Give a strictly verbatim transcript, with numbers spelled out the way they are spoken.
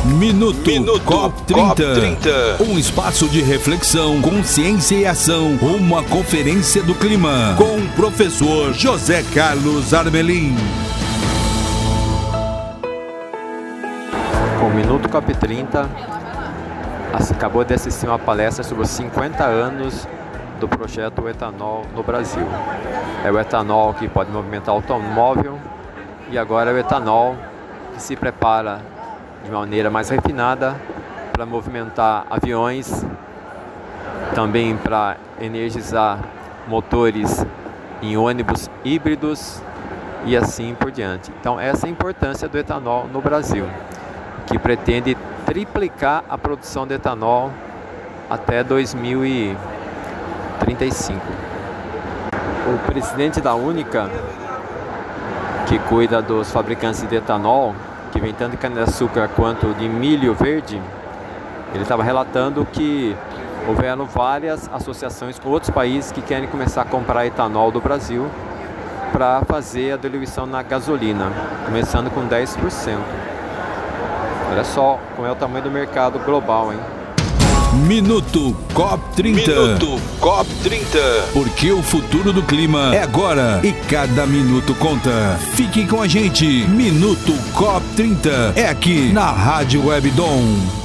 Minuto, Minuto COP trinta. COP trinta. Um espaço de reflexão, consciência e ação. Uma conferência do clima. Com o professor José Carlos Armelin. Com o Minuto COP trinta, acabou de assistir uma palestra sobre os cinquenta anos do projeto etanol no Brasil. É o etanol que pode movimentar o automóvel e agora é o etanol que se prepara de uma maneira mais refinada para movimentar aviões, também para energizar motores em ônibus híbridos e assim por diante. Então essa é a importância do etanol no Brasil, que pretende triplicar a produção de etanol até dois mil e trinta e cinco. O presidente da Única, que cuida dos fabricantes de etanol, que vem tanto de cana-de-açúcar quanto de milho verde, ele estava relatando que houveram várias associações com outros países que querem começar a comprar etanol do Brasil para fazer a diluição na gasolina, começando com dez por cento. Olha só como é o tamanho do mercado global, hein? Minuto COP trinta. Minuto COP trinta. Porque o futuro do clima é agora e cada minuto conta. Fique com a gente. Minuto COP trinta é aqui na Rádio Web Dom.